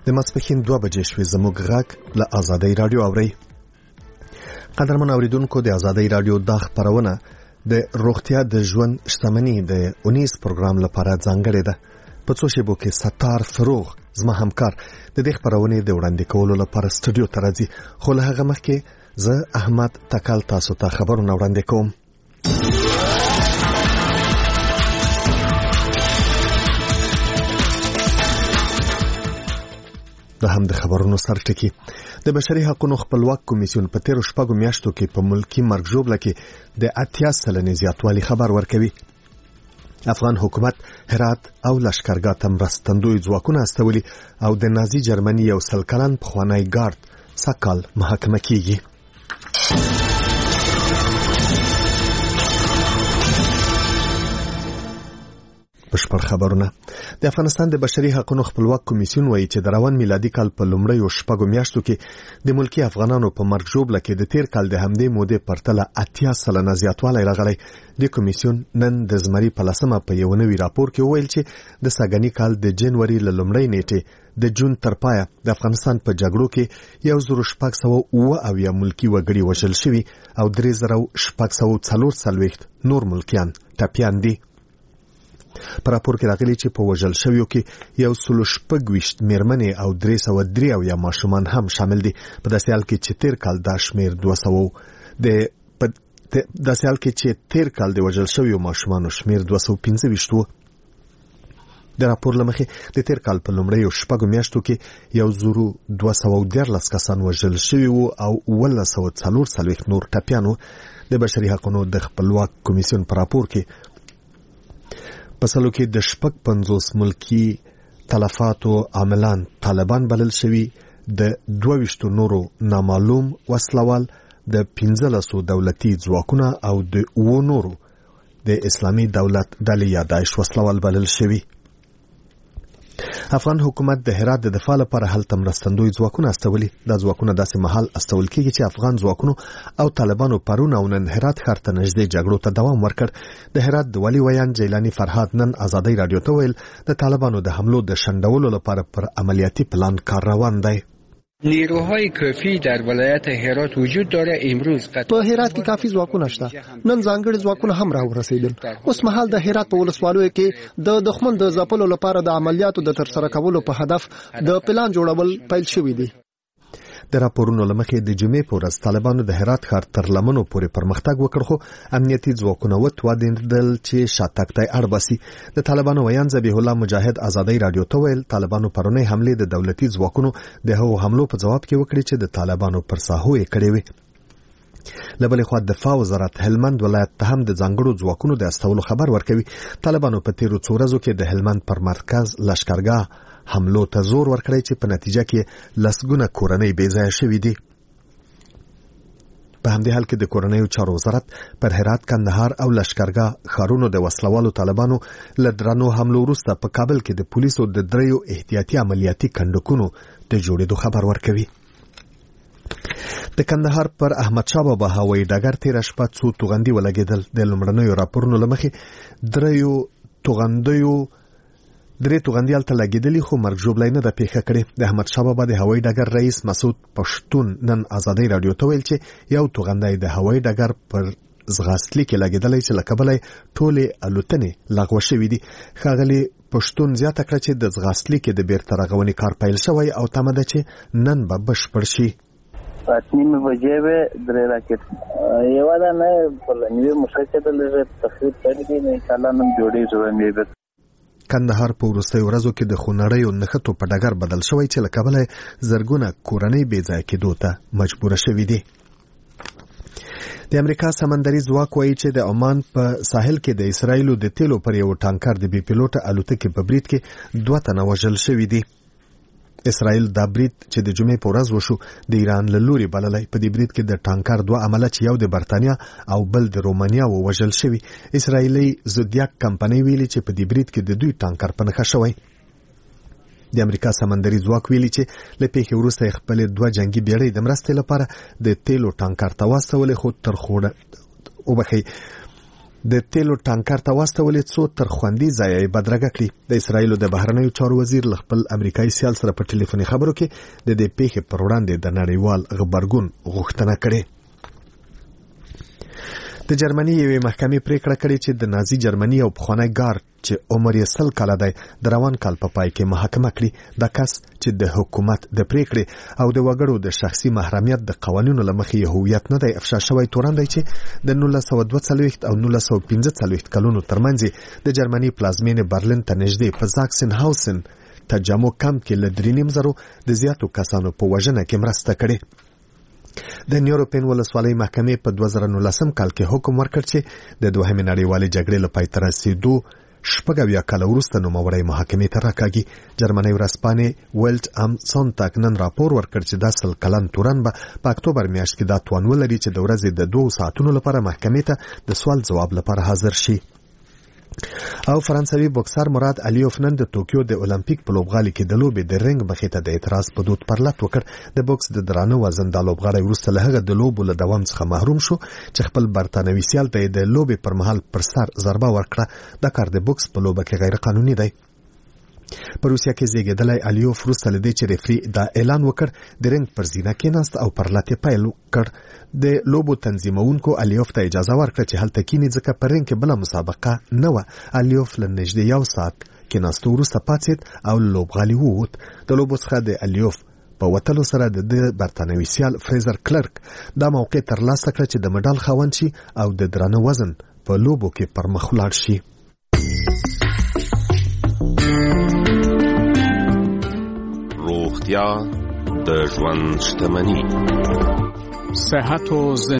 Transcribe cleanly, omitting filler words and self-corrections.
د ماسپښین 2 بجې شوې. زموږ غږ له آزادۍ رادیو اورئ. قدرمن اوریدونکو، د آزادۍ رادیو د خبرونه د روغتیا د ژوند شتمنۍ د 19 پروګرام لپاره ځانګړې ده. په څو شیبو کې ستار فروغ زما همکار د دې خبرونه د وړاندې کولو لپاره سټوډیو ته راځي، خو له هغه مخکې زه احمد تکل تاسو ته خبرونه وړاندې کوم. د هم د خبرونو سرټکی د بشري حقوقو خپلواک کمیسیون په 13 شپږو میاشتو کې په ملکی مرګ ژوبله کې د 80% زیاتوالی خبر ورکوي. افغان حکومت هرات او لشکرګاه ته مرستندوی ځواکونه استولي او د نازي جرمني یو سلکلن پخوانی ګارد سکال محاکمه کیږي. بشپړ خبرونه. د افغانستان د بشري حقوقو خپلواک کمیسیون وایي چې د روان میلادي کال په لومړیو شپږو میاشتو کې د ملکی افغانانو په مرګ ژوبله کې د تیر کال د همدې مودې پرتله 80% زیاتوالی راغلی. د کمیسیون نن د زمري په لسمه په یو نوي راپور کې وویل چې د ساګنی کال د جنوري له لومړۍ نیټې د جون تر پایه د افغانستان په جګړو کې 1609 ملکی وګړي وژل شوي او 3640 نور ملکیان ټپیان دي. په راپور کې راغلي چې په وژل شویو کې 126 میرمنې او 303 ماشومان هم شامل دي. په داسې حال کې چې تیر کال دا شمیر 200 د وژل شویو ماشومانو شمیر 215 و. د راپور لمخې د تیر کال په لومړیو شپږو میاشتو کې 1213 کسان وژل شوي وو او 1940 نور ټپیان وو. د بشري حقوقو د خپلواک کمیسیون په راپور کې په سلو کې د 50 ملکی تلفاتو عاملان طالبان بلل شوي، د 22 نورو نامعلوم وسلوال، د 15 دولتي ځواکونه او د 9 نورو د اسلامي دولت ډلې یا داعش وسلوال بلل شوي. افغان حکومت د هرات د دفاع لپاره هلته مرستندوی ځواکونه استولي. دا ځواکونه داسې مهال استول کېږي چې افغان ځواکونو او طالبانو پرون او نن هرات ښار ته نږدې جګړو ته دوام ورکړ. د هرات د والي ویان جیلانی فرهاد نن آزادۍ رادیو ته ویل د طالبانو د حملو د شنډولو لپاره پر عملیاتي پلان کار روان دی. نیروهای کافی در ولایت هرات وجود داره. امروز په هرات کې کافي ځواکونه شته. نن ځانګړي ځواکونه هم راورسېدل. اوس مهال د هرات په ولسوالیو کې د دښمن د ځپلو لپاره د عملیاتو د ترسره کولو په هدف د پلان جوړول پیل شوی دی. د راپورونو لمخې د جمعې په ورځ طالبانو د هرات ښار تر لمنو پورې پرمختګ وکړ، خو امنیتي ځواکونه وتوانېدل چې شاتګ ته اړ باسي. د طالبانو ویان ذبیح الله مجاهد آزادۍ رادیو ته ویل طالبانو پرونی حملې د دولتي ځواکونو د هغو حملو په جواب کې وکړي چې د طالبانو پر ساحو یې کړې وي. له بلې خوا دفاع وزارت هلمند ولایت ته هم د ځانګړو ځواکونو د استولو خبر ورکوي. طالبانو په تیرو څو ورځو کې د هلمند پر مرکز لشکرګاه حملو ته زور ورکړی چې په نتیجه کې لسګونه کورنۍ بې ځایه شوي دي. په همدې حال کې د کورنیو چارو وزارت پر هرات، کندهار او لشکرګاه ښارونو د وسلوالو طالبانو له درنو حملو وروسته په کابل کې د پولیسو د 3 احتیاطي عملیاتي کندکونو د جوړېدو خبر ورکوي. د کندهار پر احمد شاه بابا هوایي ډګر تېره شپه څو توغندي ولګېدل. د لومړنیو راپورونو له مخې 3 توغندي هلته لګېدلي، خو مرګ ژوبله نه ده پیښه کړې. د احمد شاه بابا د هوایي ډګر رئیس مسعود پښتون نن آزادۍ رادیو ته ویل چې یو توغندی د هوایي ډګر پر ځغاستلي کې لګېدلی چې له کبله ټولې الوتنې لغوه شوي دي. ښاغلي پښتون زیاته کړه چې د ځغاستلي کې د بیرته رغونې کار پیل شوی او تمه ده چې نن به بشپړ شي. 8:30 بجې به 3 راکټ یو دا نه په لنوي مشکل لږه تخریب کړی دی، نه کله نن جوړې جوړې. کندهار په وروستیو ورځو کې د خونړیو نښتو په ډګر بدل شوی چې له کبله زرګونه کورنۍ بې ځایه کېدو ته مجبوره شوي دي. د امریکا سمندري ځواک وایي چې د عمان په ساحل کې د اسرایلو د تیلو پر یو ټانکر د بې پیلوټه الوتکې په برید کې 2 تنه وژل شوي دي. اسرائیل دا برید چې د جمعې په ورځ وشو د ایران له لوري بللی. په دې برید کې د ټانکر 2 عمله چې یو د برتانیا او بل د رومانیا وژل شوي. اسرائیلي زودیاک کمپنۍ ویلي چې په دې برید کې د دوی ټانکر په نښه شوی. د امریکا سمندري ځواک ویلي چې له پیښې وروسته خپل 2 جنگي بیړۍ د مرستې لپاره د تیلو ټانکر ته واستولې، خو تر خوړه د تیلو ټانکر ته واستولې څو تر خوندي ځای یې بدرګه کړي. د اسرایلو د بهرنیو چارو وزیر له خپل امریکایي سیال سره په ټلیفوني خبرو کې د دې پیښې پر وړاندې د نړیوال غبرګون غوښتنه کړې. د جرمني یوې محکمې پریکړه کړې چې د نازي جرمني او پخوانی ګارد چې عمر یې 100 کاله دی د روان کال په پای کې محاکمه کړي. د کس چې د حکومت د پریکړې او د وګړو د شخصي محرمیت د قوانینو له مخې هویت نه دی افشا شوی تورن دی چې د 1942 او 1945 کلونو ترمنځ د جرمني پلازمینې برلین ته نږدې په زاکسن هاوسن تجمع کمپ کې له 3.5 د زیاتو کسانو په وژنه کې مرسته کړې. د نیوروپین ولسوالۍ محکمې په 2019 کال کې حکم ورکړ چې د دوهمې نړیوالې جګړې له پای ته رسیدو 80 کاله وروسته نوموړی محاکمې ته راکاږي. جرمنۍ ورځپاڼې ویلټ ام سونتاګ نن راپور ورکړ چې دا 100 کلن تورن به په اکتوبر میاشت کې دا توان ولري چې د ورځې د 2 ساعتونو لپاره محکمې ته د سوال ځواب لپاره حاضر شي. او فرانسوي بوکسر مراد الیوف نن د ټوکیو د اولمپیک په لوبغالي کې د لوبې د رنګ مخې ته د اعتراض په دود پرلط وکړ. د بوکس د درانه وزن د لوبغاړی وروسته له هغه د لوبو له دوام څخه محروم شو چې خپل برتانوي سیال ته د لوبې پر مهال پر سر ضربه ورکړه. دا کار د بوکس په لوبه کې غیر قانوني دی. په روسیا کې زیږیدلی الیوف وروسته له دې چې ریفري دا اعلان وکړ د رنګ پر زینه کېناست او پر لاتې پیل وکړ. د لوبو تنظیمونکو الیوف ته اجازه ورکړه چې هلته کینی ځکه په رنګ کې بله مسابقه نه وه. الیوف له نږدې 1 ساعت کېناستو وروسته پاڅېد او لوبغالي ووت. د لوبو څخه د الیوف په وتلو سره د برتانوي سیال فریزر کلرک دا موقع ترلاسه کړه چې د مډال خاوند شي او د درانه وزن په لوبو کې پر مخ ولاړ شي. روغتیا د ژوند شتمني. صحت و